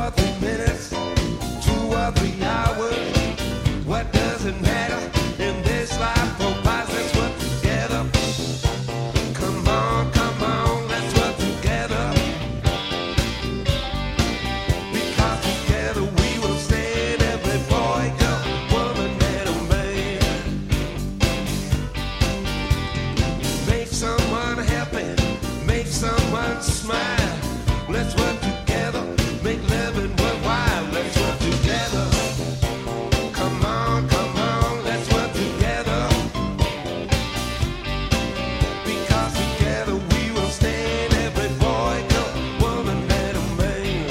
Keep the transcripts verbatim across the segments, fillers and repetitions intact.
or three minutes, two or three hours. What does it matter in this life? For wise, let's work together. Come on, come on, let's work together. Because together we will stand every boy, girl, woman, and a man. Make someone happy, make someone smile. Let's work together, make living worthwhile. Let's work together. Come on, come on, let's work together. Because together we will stand every boy, girl, woman, and a man.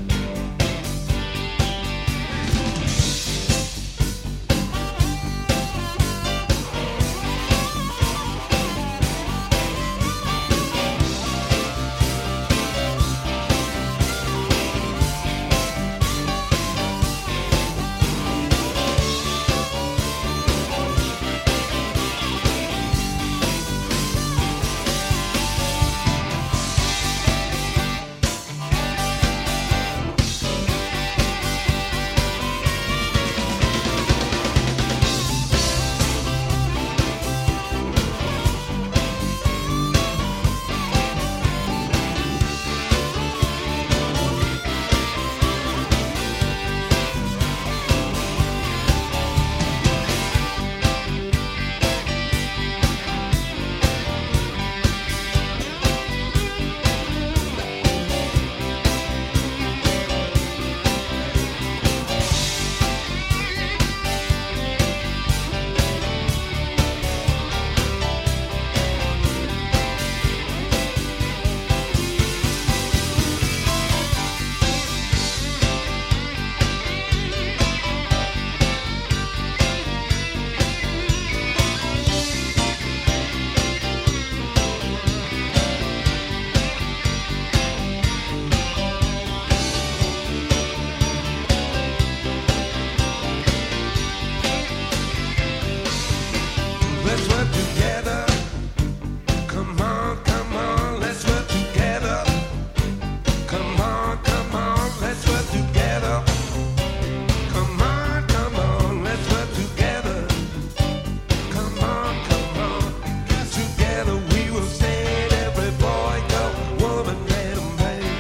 Let's work together. Come on, come on, let's work together. Come on, come on, let's work together. Come on, come on, let's work together. Come on, come on, together we will stand every boy, girl, woman, and a man.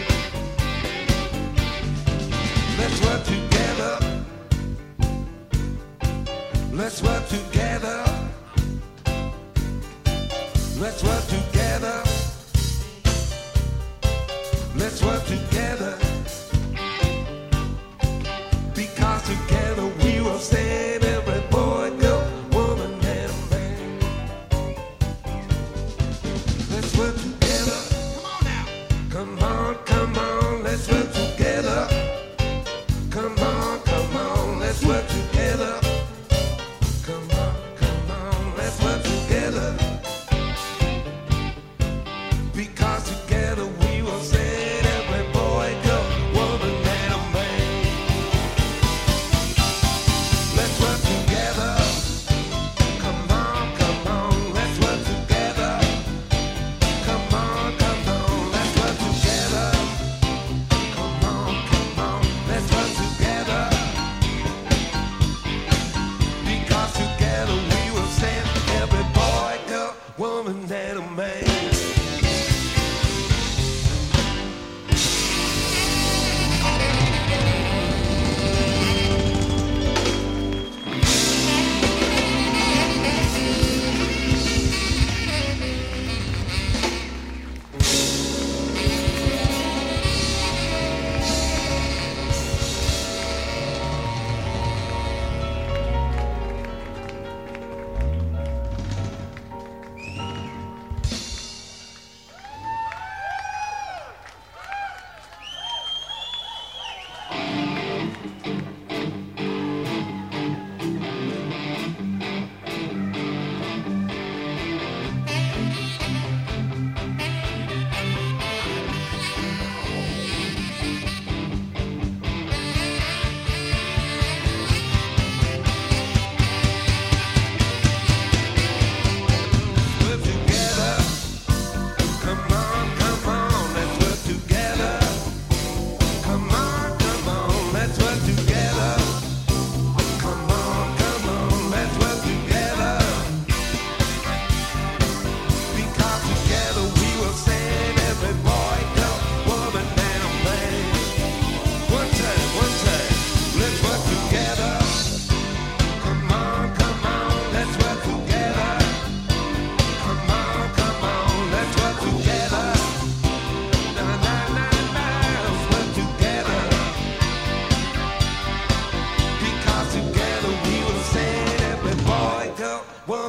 Let's work together. Let's work together. Let's work together. Let's work together. Because together we will stand every boy, girl, woman, and a man. Let's work together. Come on now. Come on, come on, let's work together. Come on, come on, let's work together. Come on, come on, let's work together. Because together we will stand every boy.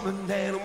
woman and a